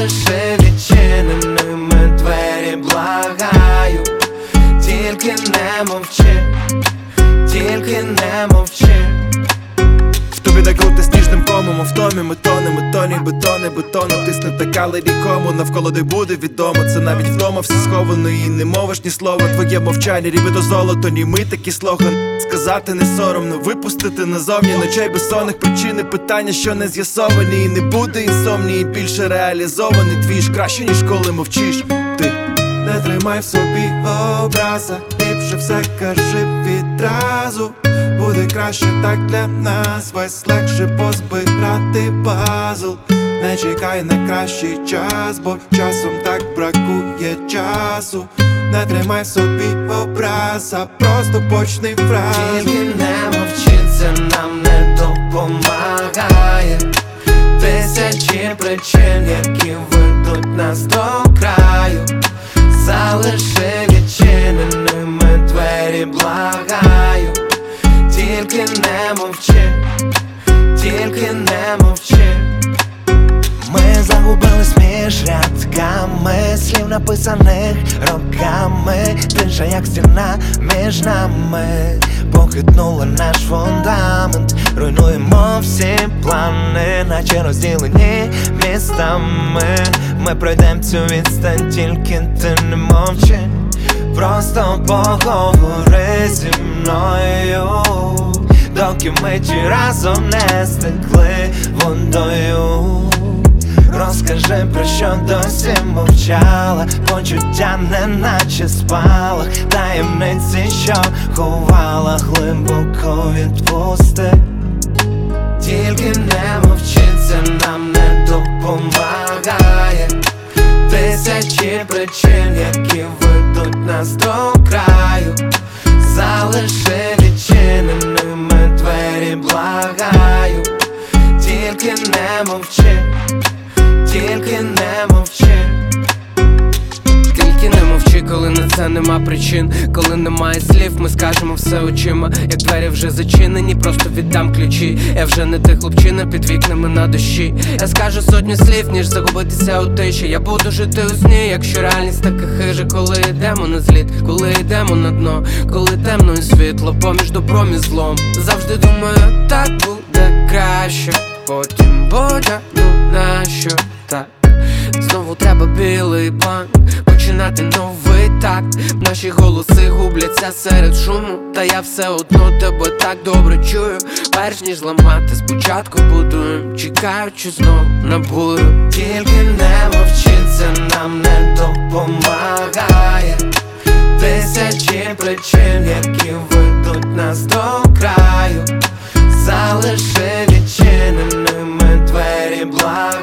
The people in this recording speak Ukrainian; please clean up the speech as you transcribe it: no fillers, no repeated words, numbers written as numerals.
залиши відчиненими двері, благаю. Тільки не мовчи, тільки не мовчи. В тобі не крути сніжним комом, в томі ми тонемо, тоні бетони, бетону тисне така нікому, навколо не буде відомо. Це навіть вдома все сховано і не мовиш ні слова. Твоє мовчання, ріби до золото, німий такий слоган. Сказати не соромно, випустити назовні ночей безсонних, причини, питання, що не з'ясовані. І не буде інсомнії, більше реалізований. Твій ж краще, ніж коли мовчиш. Ти не тримай в собі образа, ліпше все кажи відразу. Буде краще так для нас, весь легше позбирати пазл. Не чекай на кращий час, бо часом так бракує часу. Не тримай в собі образ, а просто почни фразу. Тільки не мовчи, це нам не допомагає. Тисячі причин, які ведуть нас до краю. Залиши відчиненими двері, благаю. Тільки не мовчи, тільки не мовчи. Ми загубились між рядками слів, написаних роками. Тиша, як стіна між нами, похитнула наш фундамент. Руйнуємо всі плани, наче розділені містами. Ми пройдем цю відстань, тільки ти не мовчи. Просто поговори зі мною, доки ми ті разом не стекли водою. Розкажи, про що досі мовчала, почуття неначе спалах, таємниці, що ховала, глибоко відпусти. Тільки не мовчи, це нам не допомагає. Тисячі причин, які ведуть нас до краю. Залиши відчиненими двері, благаю. Тільки не мовчи, тільки не мовчи. Тільки не мовчи, коли на це нема причин. Коли немає слів, ми скажемо все очима. Як двері вже зачинені, просто віддам ключі. Я вже не ти хлопчина під вікнами на дощі. Я скажу сотню слів, ніж загубитися у тиші. Я буду жити у сні, якщо реальність така хижа. Коли йдемо на зліт, коли йдемо на дно, коли темно і світло, поміж добром і злом. Завжди думаю, так буде краще, потім буде, ну нащо так? Знову треба білий банк, починати новий такт. Наші голоси губляться серед шуму, та я все одно тебе так добре чую. Перш ніж зламати, спочатку будуєм, чекаючи знов на бурю. Тільки не мовчи, це нам не допомагає. Тисячі причин, які ведуть нас до краю. Залиши відчиненими двері, благаю.